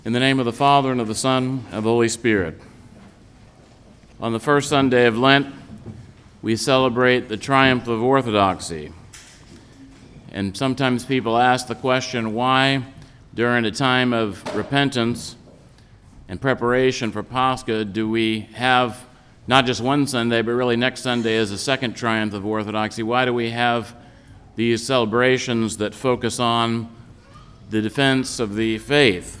In the name of the Father, and of the Son, and of the Holy Spirit. On the first Sunday of Lent, we celebrate the triumph of orthodoxy. And sometimes people ask the question, why, during a time of repentance and preparation for Pascha, do we have not just one Sunday, but really next Sunday is the second triumph of orthodoxy? Why do we have these celebrations that focus on the defense of the faith?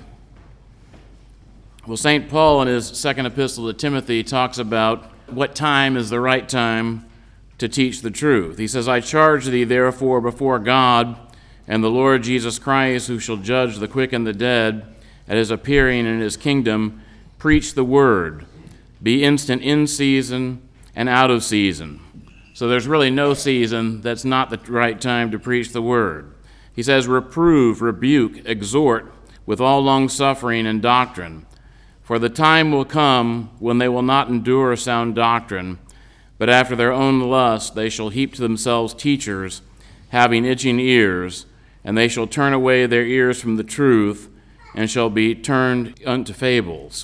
Well, St. Paul in his second epistle to Timothy talks about what time is the right time to teach the truth. He says, "I charge thee therefore before God and the Lord Jesus Christ, who shall judge the quick and the dead at his appearing in his kingdom, preach the word. Be instant in season and out of season." So there's really no season that's not the right time to preach the word. He says, "Reprove, rebuke, exhort with all longsuffering and doctrine. For the time will come when they will not endure sound doctrine, but after their own lust they shall heap to themselves teachers, having itching ears, and they shall turn away their ears from the truth, and shall be turned unto fables."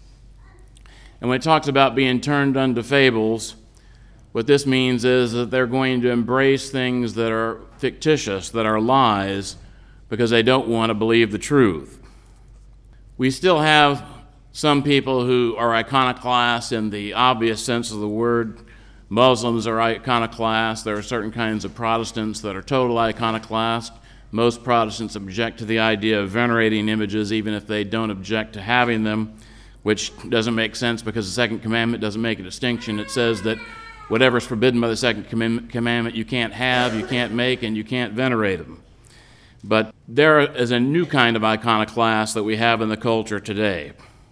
And when it talks about being turned unto fables, what this means is that they're going to embrace things that are fictitious, that are lies, because they don't want to believe the truth. We still have some people who are iconoclasts in the obvious sense of the word. Muslims are iconoclasts. There are certain kinds of Protestants that are total iconoclasts. Most Protestants object to the idea of venerating images, even if they don't object to having them, which doesn't make sense because the second commandment doesn't make a distinction. It says that whatever is forbidden by the second commandment you can't have, you can't make, and you can't venerate them. But there is a new kind of iconoclast that we have in the culture today.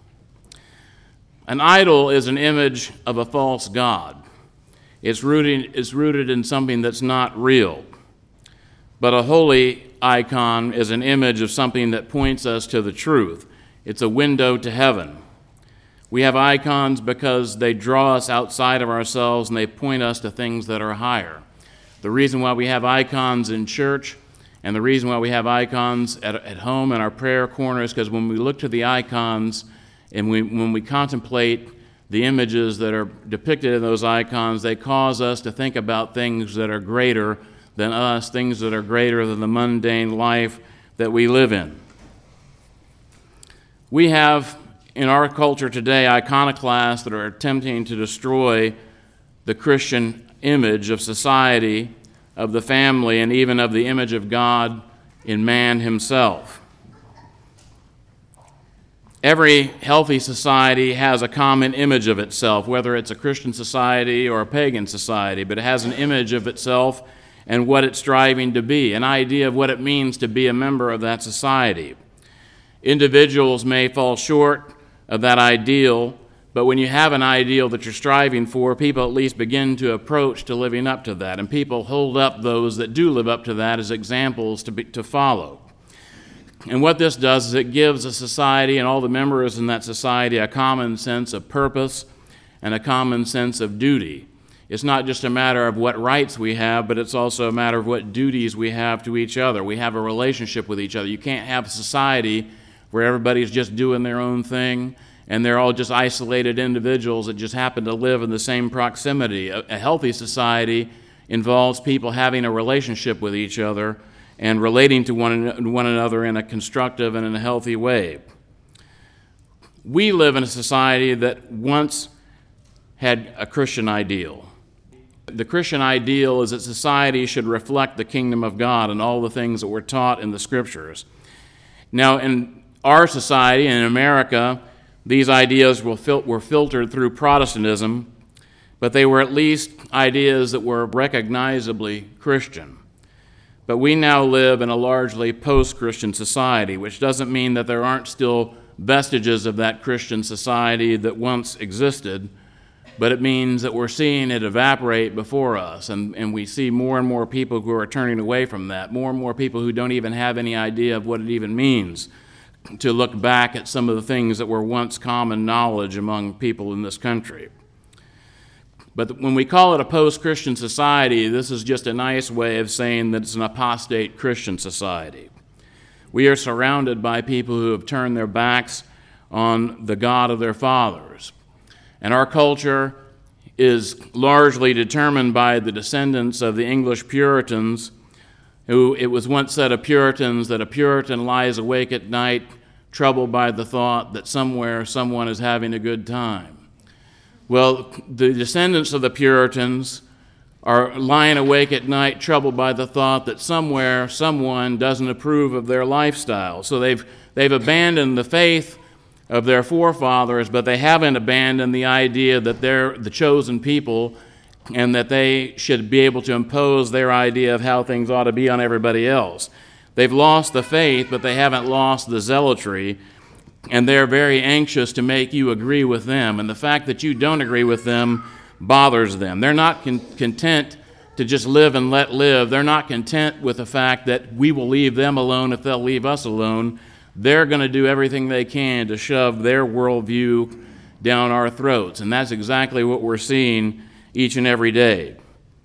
An idol is an image of a false god. It's rooted in something that's not real. But a holy icon is an image of something that points us to the truth. It's a window to heaven. We have icons because they draw us outside of ourselves and they point us to things that are higher. The reason why we have icons in church and the reason why we have icons at home in our prayer corner is because when we look to the icons and when we contemplate the images that are depicted in those icons, they cause us to think about things that are greater than us, things that are greater than the mundane life that we live in. We have, in our culture today, iconoclasts that are attempting to destroy the Christian image of society, of the family, and even of the image of God in man himself. Every healthy society has a common image of itself, whether it's a Christian society or a pagan society, but it has an image of itself and what it's striving to be, an idea of what it means to be a member of that society. Individuals may fall short of that ideal, but when you have an ideal that you're striving for, people at least begin to approach to living up to that, and people hold up those that do live up to that as examples to follow. And what this does is it gives a society and all the members in that society a common sense of purpose and a common sense of duty. It's not just a matter of what rights we have, but it's also a matter of what duties we have to each other. We have a relationship with each other. You can't have a society where everybody's just doing their own thing and they're all just isolated individuals that just happen to live in the same proximity. A healthy society involves people having a relationship with each other and relating to one another in a constructive and in a healthy way. We live in a society that once had a Christian ideal. The Christian ideal is that society should reflect the kingdom of God and all the things that were taught in the Scriptures. Now, in our society, in America, these ideas were filtered through Protestantism, but they were at least ideas that were recognizably Christian. But we now live in a largely post-Christian society, which doesn't mean that there aren't still vestiges of that Christian society that once existed, but it means that we're seeing it evaporate before us, and we see more and more people who are turning away from that, more and more people who don't even have any idea of what it even means to look back at some of the things that were once common knowledge among people in this country. But when we call it a post-Christian society, this is just a nice way of saying that it's an apostate Christian society. We are surrounded by people who have turned their backs on the God of their fathers. And our culture is largely determined by the descendants of the English Puritans, who it was once said of Puritans that a Puritan lies awake at night troubled by the thought that somewhere someone is having a good time. Well, the descendants of the Puritans are lying awake at night troubled by the thought that somewhere someone doesn't approve of their lifestyle. So they've abandoned the faith of their forefathers, but they haven't abandoned the idea that they're the chosen people and that they should be able to impose their idea of how things ought to be on everybody else. They've lost the faith, but they haven't lost the zealotry, and they're very anxious to make you agree with them. And the fact that you don't agree with them bothers them. They're not content to just live and let live. They're not content with the fact that we will leave them alone if they'll leave us alone. They're going to do everything they can to shove their worldview down our throats. And that's exactly what we're seeing each and every day.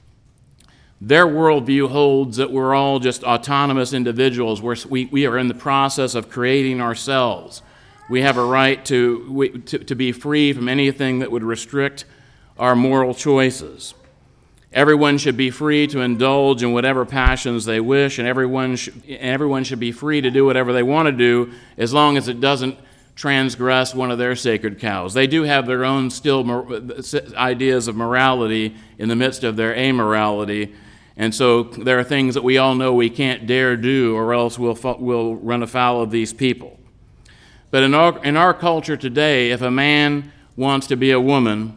Their worldview holds that we're all just autonomous individuals. We are in the process of creating ourselves. We have a right to be free from anything that would restrict our moral choices. Everyone should be free to indulge in whatever passions they wish, and everyone should be free to do whatever they want to do as long as it doesn't transgress one of their sacred cows. They do have their own ideas of morality in the midst of their amorality, and so there are things that we all know we can't dare do, or else we'll run afoul of these people. But in our culture today, if a man wants to be a woman,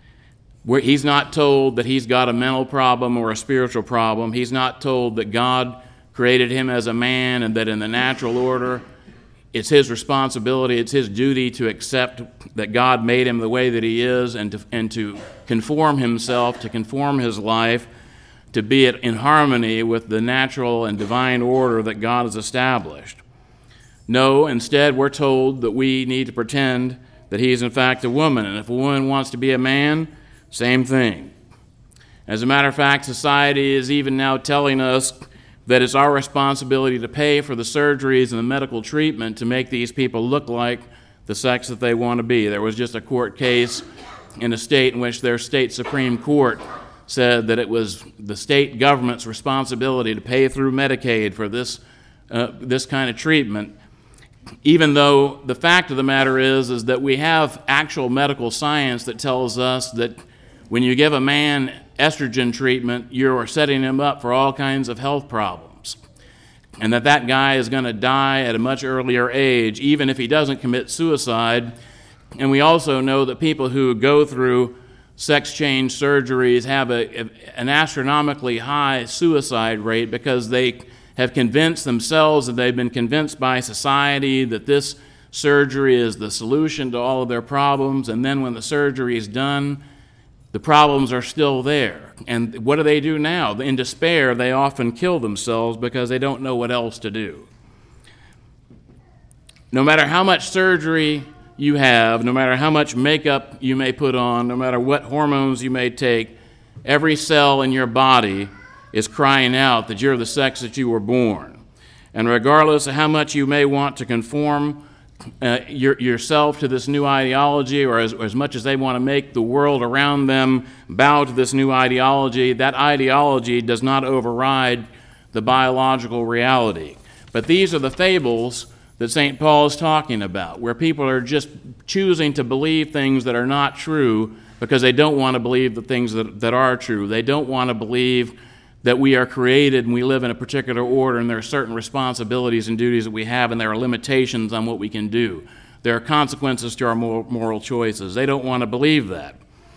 he's not told that he's got a mental problem or a spiritual problem. He's not told that God created him as a man and that in the natural order it's his responsibility, it's his duty to accept that God made him the way that he is and to conform himself, to conform his life, to be in harmony with the natural and divine order that God has established. No, instead we're told that we need to pretend that he's in fact a woman, and if a woman wants to be a man, same thing. As a matter of fact, society is even now telling us that it's our responsibility to pay for the surgeries and the medical treatment to make these people look like the sex that they want to be. There was just a court case in a state in which their state Supreme Court said that it was the state government's responsibility to pay through Medicaid for this kind of treatment, even though the fact of the matter is that we have actual medical science that tells us that when you give a man estrogen treatment, you're setting him up for all kinds of health problems, and that guy is going to die at a much earlier age, even if he doesn't commit suicide. And we also know that people who go through sex change surgeries have an astronomically high suicide rate because they have convinced themselves and they've been convinced by society that this surgery is the solution to all of their problems, and then when the surgery is done, the problems are still there. And what do now? In despair, they often kill themselves because they don't know what else to do. No matter how much surgery you have, no matter how much makeup you may put on, no matter what hormones you may take, every cell in your body is crying out that you're the sex that you were born. And regardless of how much you may want to conform yourself to this new ideology, or as much as they want to make the world around them bow to this new ideology, that ideology does not override the biological reality. But these are the fables that St. Paul is talking about, where people are just choosing to believe things that are not true because they don't want to believe the things that are true. They don't want to believe that we are created and we live in a particular order, and there are certain responsibilities and duties that we have, and there are limitations on what we can do. There are consequences to our moral choices. They don't want to believe that.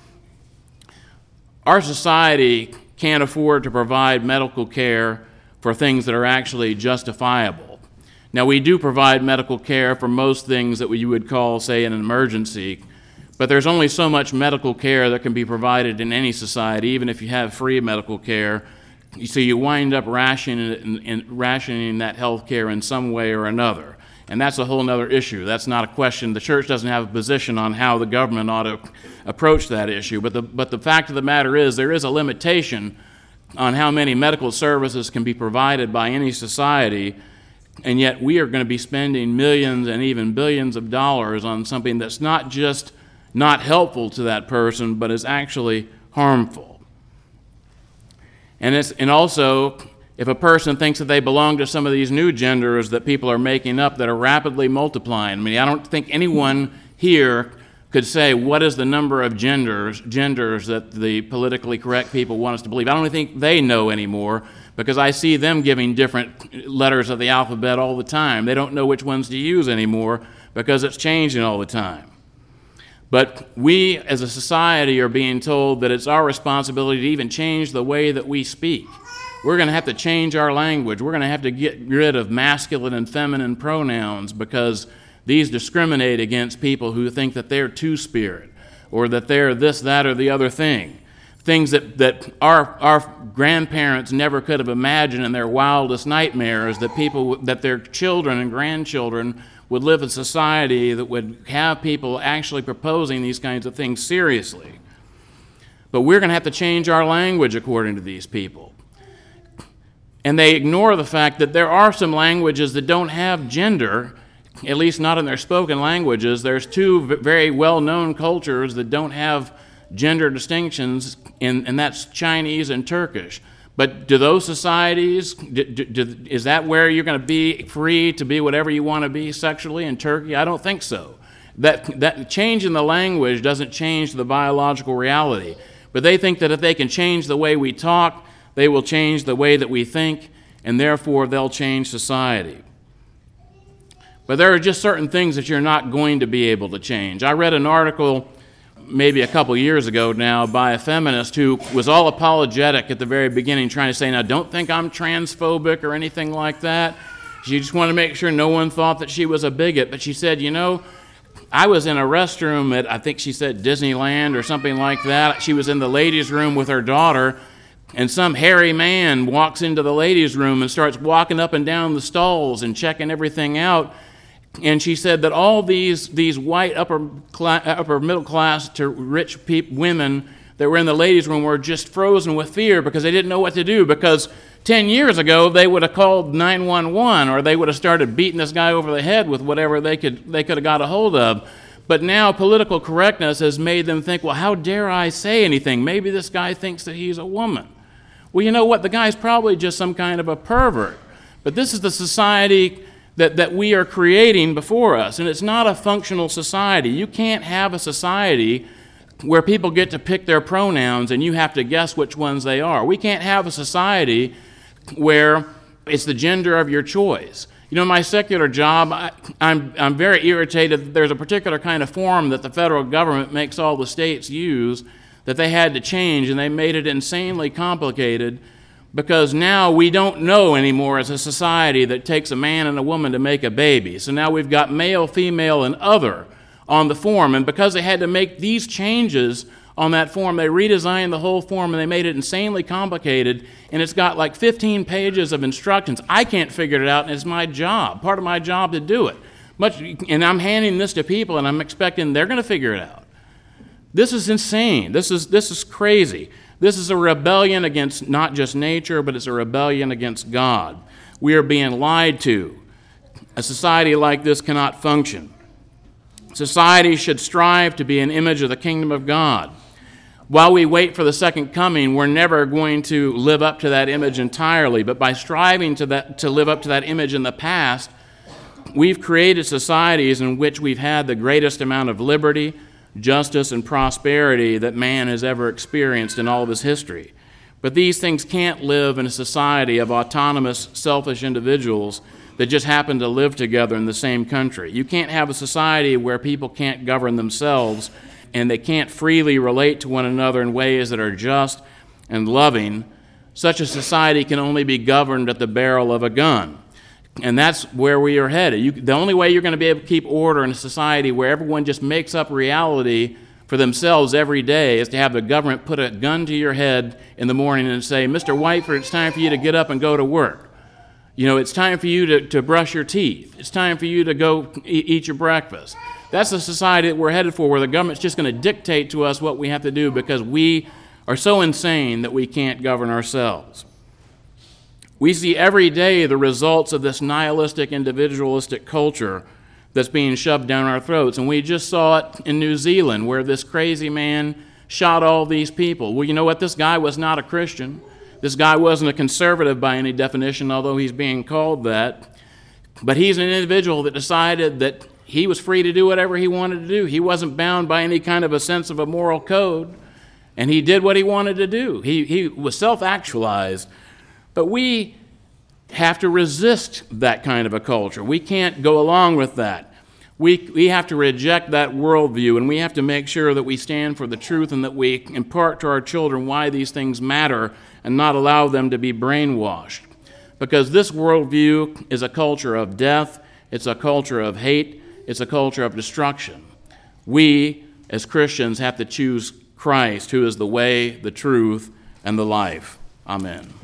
Our society can't afford to provide medical care for things that are actually justifiable. Now, we do provide medical care for most things that you would call, say, an emergency, but there's only so much medical care that can be provided in any society, even if you have free medical care. So you wind up rationing that health care in some way or another. And that's a whole other issue. That's not a question. The church doesn't have a position on how the government ought to approach that issue. But the fact of the matter is there is a limitation on how many medical services can be provided by any society And yet we are going to be spending millions and even billions of dollars on something that's not just not helpful to that person, but is actually harmful. And also, if a person thinks that they belong to some of these new genders that people are making up that are rapidly multiplying, I mean, I don't think anyone here could say what is the number of genders that the politically correct people want us to believe. I don't think they know anymore, because I see them giving different letters of the alphabet all the time. They don't know which ones to use anymore because it's changing all the time. But we as a society are being told that it's our responsibility to even change the way that we speak. We're going to have to change our language. We're going to have to get rid of masculine and feminine pronouns because these discriminate against people who think that they're two-spirit or that they're this, that, or the other thing. Things that our grandparents never could have imagined in their wildest nightmares, that their children and grandchildren would live in a society that would have people actually proposing these kinds of things seriously. But we're going to have to change our language according to these people. And they ignore the fact that there are some languages that don't have gender, at least not in their spoken languages. There's two very well-known cultures that don't have gender distinctions, and that's Chinese and Turkish. But do those societies, is that where you're going to be free to be whatever you want to be sexually in Turkey? I don't think so. That change in the language doesn't change the biological reality. But they think that if they can change the way we talk, they will change the way that we think, and therefore they'll change society. But there are just certain things that you're not going to be able to change. I read an article maybe a couple years ago now by a feminist who was all apologetic at the very beginning, trying to say, now don't think I'm transphobic or anything like that. She just wanted to make sure no one thought that she was a bigot. But she said, I was in a restroom at, I think she said Disneyland or something like that. She was in the ladies' room with her daughter, and some hairy man walks into the ladies' room and starts walking up and down the stalls and checking everything out. And she said that all these white upper middle class to rich women that were in the ladies' room were just frozen with fear because they didn't know what to do, because 10 years ago they would have called 911 or they would have started beating this guy over the head with whatever they could have got a hold of. But now political correctness has made them think, well, how dare I say anything? Maybe this guy thinks that he's a woman. Well, you know what? The guy's probably just some kind of a pervert. But this is the society that we are creating before us, and it's not a functional society. You can't have a society where people get to pick their pronouns and you have to guess which ones they are. We can't have a society where it's the gender of your choice. My secular job, I'm very irritated that there's a particular kind of form that the federal government makes all the states use that they had to change, and they made it insanely complicated, because now we don't know anymore as a society that it takes a man and a woman to make a baby. So now we've got male, female, and other on the form. And because they had to make these changes on that form, they redesigned the whole form and they made it insanely complicated. And it's got like 15 pages of instructions. I can't figure it out, and it's my job, part of my job to do it. And I'm handing this to people, and I'm expecting they're going to figure it out. This is insane. This is crazy. This is a rebellion against not just nature, but it's a rebellion against God. We are being lied to. A society like this cannot function. Society should strive to be an image of the kingdom of God. While we wait for the second coming, we're never going to live up to that image entirely, but by striving to live up to that image in the past, we've created societies in which we've had the greatest amount of liberty, justice, and prosperity that man has ever experienced in all of his history. But these things can't live in a society of autonomous, selfish individuals that just happen to live together in the same country. You can't have a society where people can't govern themselves and they can't freely relate to one another in ways that are just and loving. Such a society can only be governed at the barrel of a gun. And that's where we are headed. The only way you're going to be able to keep order in a society where everyone just makes up reality for themselves every day is to have the government put a gun to your head in the morning and say, Mr. Whiteford, it's time for you to get up and go to work. It's time for you to brush your teeth. It's time for you to go eat your breakfast. That's the society that we're headed for, where the government's just going to dictate to us what we have to do because we are so insane that we can't govern ourselves. We see every day the results of this nihilistic, individualistic culture that's being shoved down our throats. And we just saw it in New Zealand, where this crazy man shot all these people. Well, you know what? This guy was not a Christian. This guy wasn't a conservative by any definition, although he's being called that. But he's an individual that decided that he was free to do whatever he wanted to do. He wasn't bound by any kind of a sense of a moral code, and he did what he wanted to do. He was self-actualized. But we have to resist that kind of a culture. We can't go along with that. We have to reject that worldview, and we have to make sure that we stand for the truth and that we impart to our children why these things matter and not allow them to be brainwashed. Because this worldview is a culture of death, it's a culture of hate, it's a culture of destruction. We, as Christians, have to choose Christ, who is the way, the truth, and the life. Amen.